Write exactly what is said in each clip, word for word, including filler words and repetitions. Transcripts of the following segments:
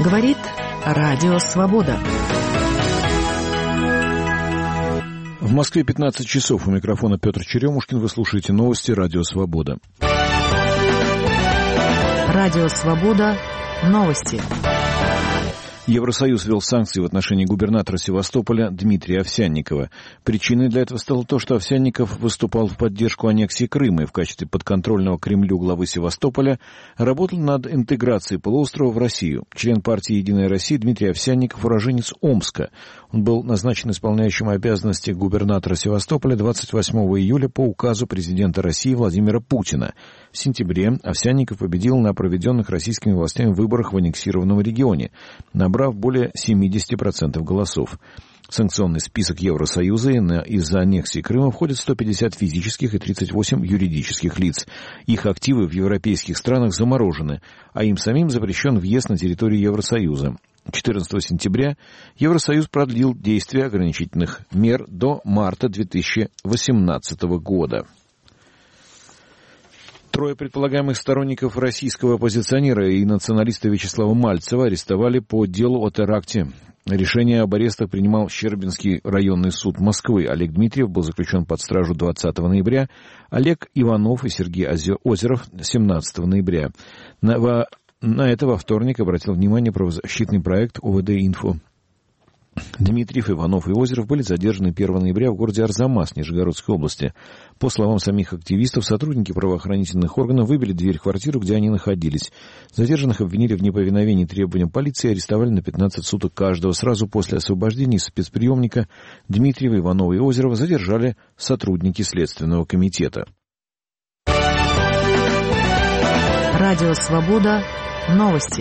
Говорит Радио Свобода. В Москве пятнадцать часов. У микрофона Петр Черемушкин. Вы слушаете новости Радио Свобода. Радио Свобода. Новости. Евросоюз ввел санкции в отношении губернатора Севастополя Дмитрия Овсянникова. Причиной для этого стало то, что Овсянников выступал в поддержку аннексии Крыма и в качестве подконтрольного Кремлю главы Севастополя работал над интеграцией полуострова в Россию. Член партии «Единая Россия» Дмитрий Овсянников, уроженец Омска. Он был назначен исполняющим обязанности губернатора Севастополя двадцать восьмого июля по указу президента России Владимира Путина. В сентябре Овсянников победил на проведенных российскими властями выборах в аннексированном регионе, набрав более семьдесят процентов голосов. В санкционный список Евросоюза из-за аннексии Крыма входят сто пятьдесят физических и тридцать восемь юридических лиц. Их активы в европейских странах заморожены, а им самим запрещен въезд на территорию Евросоюза. четырнадцатого сентября Евросоюз продлил действие ограничительных мер до марта две тысячи восемнадцатого года. Трое предполагаемых сторонников российского оппозиционера и националиста Вячеслава Мальцева арестовали по делу о теракте. Решение об арестах принимал Щербинский районный суд Москвы. Олег Дмитриев был заключен под стражу двадцатого ноября, Олег Иванов и Сергей Озеров семнадцатого ноября. На, во, на это во вторник обратил внимание правозащитный проект О В Д-Инфо. Дмитриев, Иванов и Озеров были задержаны первого ноября в городе Арзамас, Нижегородской области. По словам самих активистов, сотрудники правоохранительных органов выбили дверь в квартиру, где они находились. Задержанных обвинили в неповиновении требованиям полиции и арестовали на пятнадцать суток каждого. Сразу после освобождения из спецприемника Дмитриева, Иванова и Озерова задержали сотрудники Следственного комитета. Радио Свобода. Новости.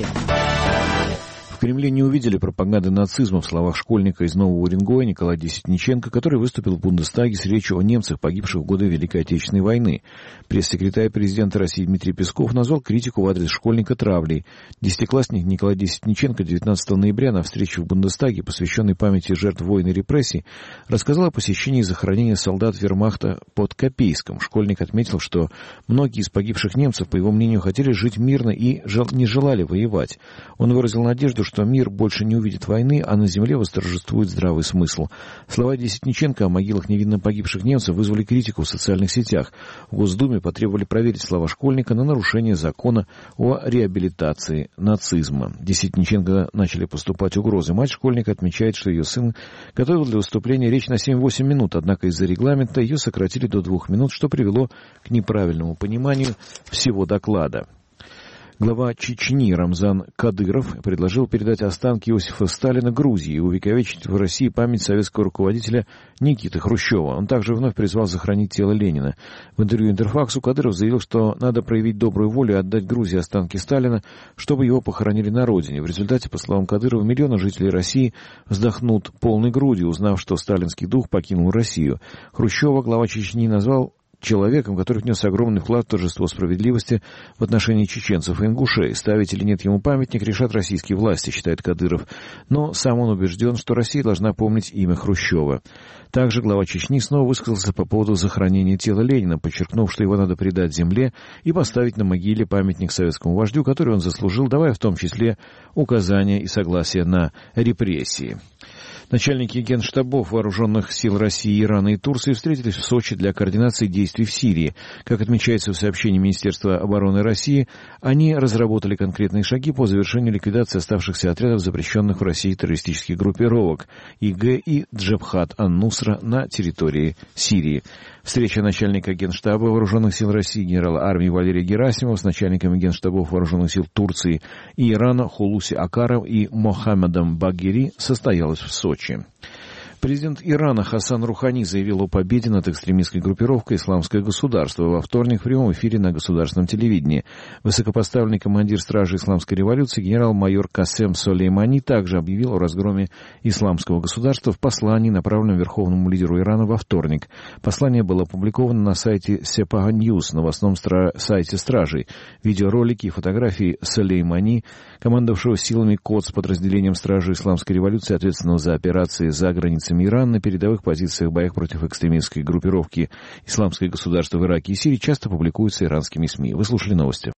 В Кремле не увидели пропаганды нацизма в словах школьника из Нового Уренгоя Николая Десятниченко, который выступил в Бундестаге с речью о немцах, погибших в годы Великой Отечественной войны. Пресс-секретарь президента России Дмитрий Песков назвал критику в адрес школьника травлей. Десятиклассник Николай Десятниченко девятнадцатого ноября на встрече в Бундестаге, посвященной памяти жертв войн и репрессий, рассказал о посещении и захоронении солдат вермахта под Копейском. Школьник отметил, что многие из погибших немцев, по его мнению, хотели жить мирно и не желали воевать. Он выразил надежду, что мир больше не увидит войны, а на земле восторжествует здравый смысл. Слова Десятниченко о могилах невинно погибших немцев вызвали критику в социальных сетях. В Госдуме потребовали проверить слова школьника на нарушение закона о реабилитации нацизма. Десятниченко начали поступать угрозы. Мать школьника отмечает, что ее сын готовил для выступления речь на семь-восемь минут, однако из-за регламента ее сократили до двух минут, что привело к неправильному пониманию всего доклада. Глава Чечни Рамзан Кадыров предложил передать останки Иосифа Сталина Грузии и увековечить в России память советского руководителя Никиты Хрущева. Он также вновь призвал сохранить тело Ленина. В интервью Интерфаксу Кадыров заявил, что надо проявить добрую волю и отдать Грузии останки Сталина, чтобы его похоронили на родине. В результате, по словам Кадырова, миллионы жителей России вздохнут полной грудью, узнав, что сталинский дух покинул Россию. Хрущева глава Чечни назвал человеком, который внес огромный вклад в торжество справедливости в отношении чеченцев и ингушей. Ставить или нет ему памятник решат российские власти, считает Кадыров. Но сам он убежден, что Россия должна помнить имя Хрущева. Также глава Чечни снова высказался по поводу захоронения тела Ленина, подчеркнув, что его надо предать земле и поставить на могиле памятник советскому вождю, который он заслужил, давая в том числе указания и согласие на репрессии. Начальники генштабов вооруженных сил России, Ирана и Турции встретились в Сочи для координации действий в Сирии. Как отмечается в сообщении Министерства обороны России, они разработали конкретные шаги по завершению ликвидации оставшихся отрядов запрещенных в России террористических группировок ИГ и Джабхат ан-Нусра на территории Сирии. Встреча начальника Генштаба вооруженных сил России генерала армии Валерия Герасимова с начальниками генштабов вооруженных сил Турции и Ирана Хулуси Акаром и Мохаммедом Багири состоялась в Сочи. Президент Ирана Хасан Рухани заявил о победе над экстремистской группировкой «Исламское государство» во вторник в прямом эфире на государственном телевидении. Высокопоставленный командир стражи исламской революции генерал-майор Касем Солеймани также объявил о разгроме исламского государства в послании, направленном верховному лидеру Ирана во вторник. Послание было опубликовано на сайте Сепага Ньюс, новостном стра- сайте стражей. Видеоролики и фотографии Солеймани, командовавшего силами КОДС подразделением стражи исламской революции, ответственного за операции за границами Ирана, на передовых позициях в боях против экстремистской группировки «Исламское государство» в Ираке и Сирии, часто публикуются иранскими СМИ. Вы слушали новости.